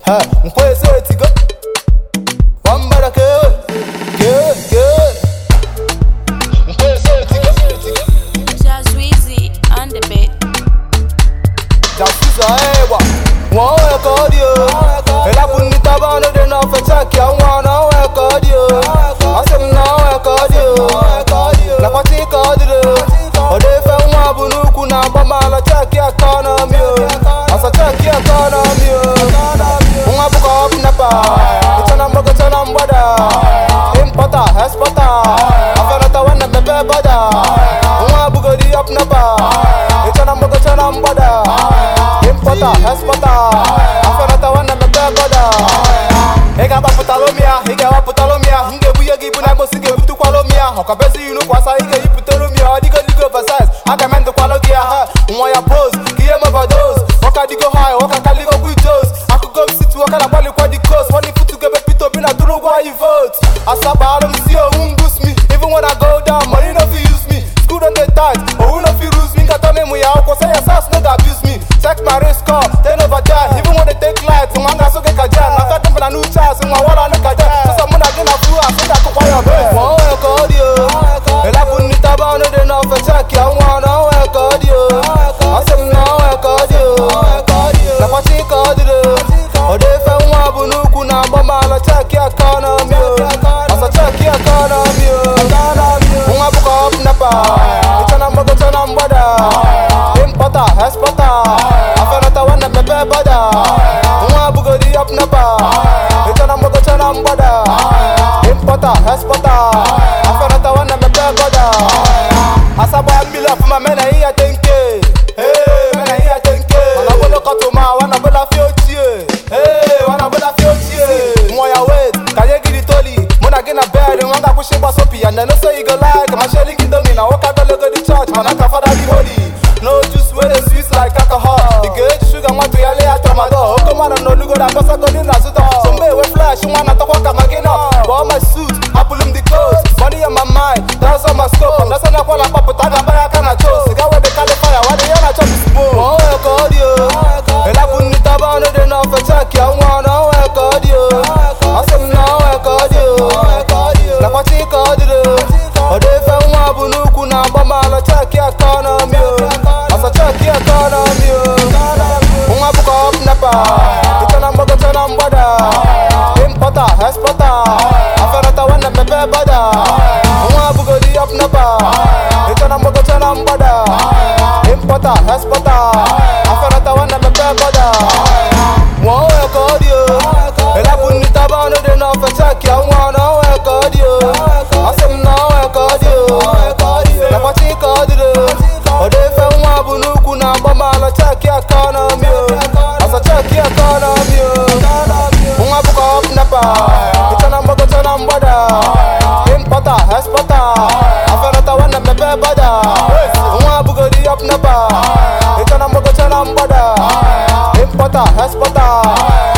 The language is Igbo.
Ha, mkwese tigo. Wambara ke. Mkwese tigo. Jazweezy on the beat. Jasusa ewa. Wawe kodio. Ela kunita bano de na fetaki awana we kodio. Asem na we kodio. Na kwati kodio. Ode fe nwa bunuku na bamala chaki economy. Asa chaki economy. Unga buka up napa. Chana mboga chana mbada. Importer, exporter. Afanata wana bebe bada. Unga buka di up napa. Chana mboga chana mbada. Importer, exporter. Afanata wana bebe bada. Ega ba putalomia, ega wa putalomia. Nge buye gibu na go sige butu kwalomia. Okabezi yunu kwasa ige yiputelomia. Adigo digo oversize. Aga mendo kwalogia ha. Unwa ya pose, kiye overdose. Waka digo high, waka kaligo quitos. Aku go sit waka la bali kwa di coast. Wali futu gebe pito bina duro why you vote. Asaba alum see you won't boost me. Even when I go down, money no fi use me. School don't get tight, or who no fi lose me. Kata me mu ya oko say your sass no ga abuse me. Check my race car, then over there. Even when they take lights, mwanga so get kajan. After them na new chance, mwa wala no kajan. So some na gina fu a say that ko kwa your best. Mwa we kodio, ela kunita ba no de na fe check ya mwa na we kodio. Asem na we kodio, na kwa chi kodio. Ode fe nwa bunuku na bamala check ya economy. Asa check ya economy. Unga buka up napa, chana mboga chana mbada. Importer, exporter. Afanata wana bebe bada. Unga buka di up napa, chana mboga chana mbada. Importer, exporter. Afanata wana bebe bada. Asaba mbila fuma mena iya tenke. Hey, mena iya tenke. Wana bolo katuma, wana bola fiochie. Hey, wana bola fiochie. Moya wait, kanye giri toli. Mona gina bed, wanga pushing basopi. And I know say you go like, my shelling in the mina. Waka go go the church, man, I can father the holy. No juice where the sweets like alcohol. The good sugar want to yale at my door. Come on, no look at that, cause I got in as a dog. Some way we flash, you wanna talk about my gina. For my suit, I pull him the clothes. Money on my mind, that's on my scope. And that's on the wall, I pop it, I buy a can of chose. Cigar where they call it fire, why they on a chop the spoon. Oh, I called you. And I put it up on it enough for check, I wanna, I called you. I said, now I called you. Na kwa chi called you. Ode fe nwa bunuku na bamala check ya economy. Asa check ya economy. Unga buka up napa. Chana mboga chana mbada. Importer, exporter. Afanata wana bebe bada. Unga buka di up napa. Chana mboga chana mbada. Importer, exporter. Afanata wana bebe bada. Wawe kodio. Ela kunita ba no de na fe check ya wana we kodio. Asem na we kodio. Na kwa chi kodio. Ode fe nwa bunuku na bamala check ya economy. Asa check ya economy. Unga buka up napa. Chana mboga chana mbada. Importer, exporter. Afanata wana bebe bada. Unga buka di up napa. Chana mboga chana mbada. Importer, exporter.